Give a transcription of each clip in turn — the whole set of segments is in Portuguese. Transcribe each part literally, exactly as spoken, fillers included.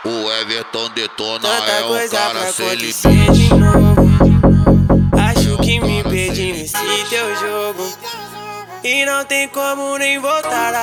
O Everton detona, Tanta é um coisa cara pra sem acontecer limite. de novo. Acho que me perdi nesse teu jogo e não tem como nem voltar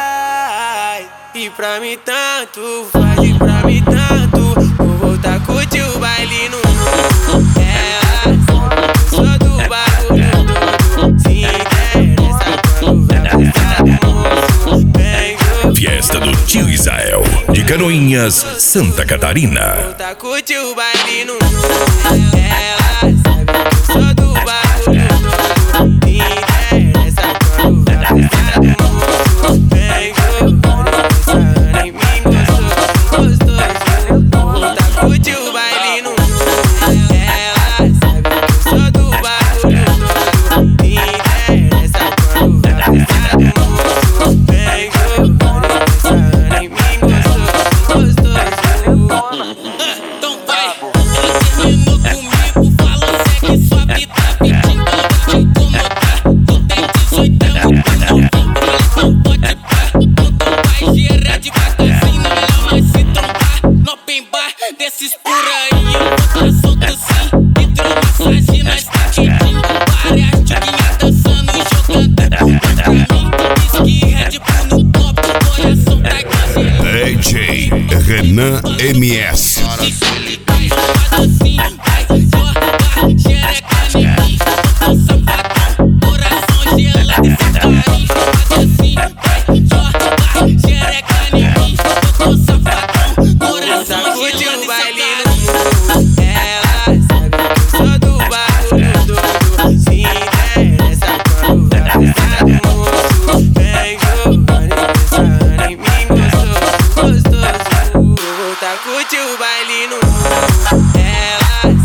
atrás. E pra mim tanto faz, e pra mim tanto. Vou voltar a curtir o baile no mundo. Ela sabe que eu sou do bagulho todo. Se interessa quando vai gostar do moço. Vem jogar. Fiesta do Tio Israel, de Canoinhas, Santa Catarina. Voltar a curtir o baile no mundo. Ela sabe que eu sou do bagulho todo. Se interessa quando vai gostar do moço. Vem jogar essa Ana em mim, gostoso, gostoso. Voltar a curtir o baile no mundo. Ela sabe que eu sou do bagulho todo. Se interessa quando vai gostar do moço. Vem jogar essa Ana em mim, gostoso, gostoso. Então vai, ela terminou comigo, falou segue sua vida, pedindo pra te incomodar. Tu tem dezoito anos, tu não vem pra ele, não pode parar. Então vai, gira devagarzinho, melhor nós se trombar. No open bar, desses por aí, eu vou tá solto sim. Hidromassagem, nós tá quentinho, várias tchuquinhas dançando e jogando bumbum pra mim. Whisky, Red Bull no top, coração tá quente. D J Renan M S. Cara sem limite. Assim, vai jogar xereca em mim. Eu tô safadão, coração gelado e sem carinho. Assim, vai jogar xereca em mim. Eu tô safadão, coração gelado e sem carinho. Ela sabe que eu sou do bagulho todo. Se interessa quando vai gostar do moço. Vem jogar essa Ana em mim, gostoso, gostoso. Vou voltar a curtir o baile no mundo. Ela